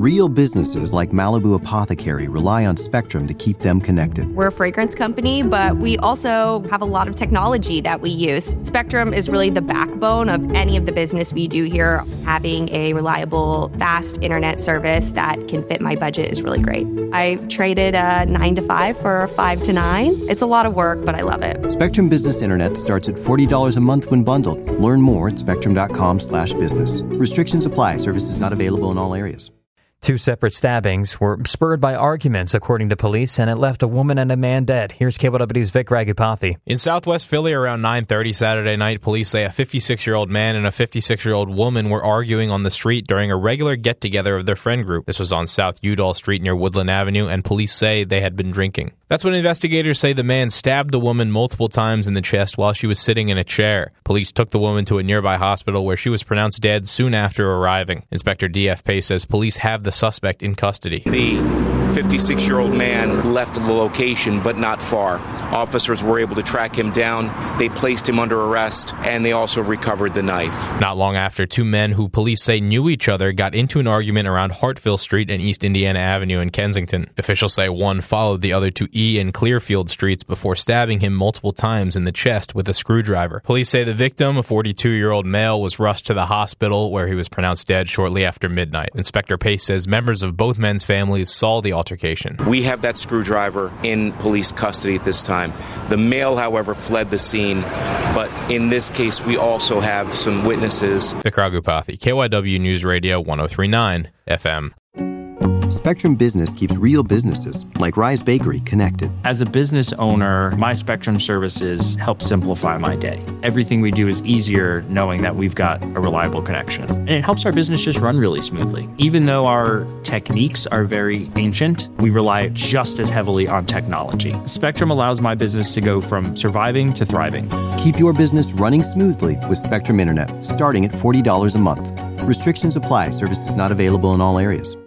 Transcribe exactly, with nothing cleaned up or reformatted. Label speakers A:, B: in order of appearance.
A: Real businesses like Malibu Apothecary rely on Spectrum to keep them connected.
B: We're a fragrance company, but we also have a lot of technology that we use. Spectrum is really the backbone of any of the business we do here. Having a reliable, fast internet service that can fit my budget is really great. I traded a nine to five for a five to nine. It's a lot of work, but I love it.
A: Spectrum Business Internet starts at forty dollars a month when bundled. Learn more at spectrum.com slash business. Restrictions apply. Services not available in all areas.
C: Two separate stabbings were spurred by arguments, according to police, and it left a woman and a man dead. Here's K W W's Vic Ragupathy.
D: In Southwest Philly, around nine thirty Saturday night, police say a fifty-six-year-old man and a fifty-six-year-old woman were arguing on the street during a regular get-together of their friend group. This was on South Udall Street near Woodland Avenue, and police say they had been drinking. That's when investigators say the man stabbed the woman multiple times in the chest while she was sitting in a chair. Police took the woman to a nearby hospital where she was pronounced dead soon after arriving. Inspector D F Pace says police have the suspect in custody.
E: The fifty-six-year-old man left the location, but not far. Officers were able to track him down. They placed him under arrest, and they also recovered the knife.
D: Not long after, two men who police say knew each other got into an argument around Hartville Street and East Indiana Avenue in Kensington. Officials say one followed the other to E and Clearfield Streets before stabbing him multiple times in the chest with a screwdriver. Police say the victim, a forty-two-year-old male, was rushed to the hospital where he was pronounced dead shortly after midnight. Inspector Pace says members of both men's families saw the altercation.
E: We have that screwdriver in police custody at this time. The male, however, fled the scene, but in this case, we also have some witnesses.
D: Vic Ragupathy, K Y W News Radio one oh three point nine F M.
A: Spectrum Business keeps real businesses, like Rise Bakery, connected.
F: As a business owner, my Spectrum services help simplify my day. Everything we do is easier knowing that we've got a reliable connection. And it helps our business just run really smoothly. Even though our techniques are very ancient, we rely just as heavily on technology. Spectrum allows my business to go from surviving to thriving.
A: Keep your business running smoothly with Spectrum Internet, starting at forty dollars a month. Restrictions apply. Services not available in all areas.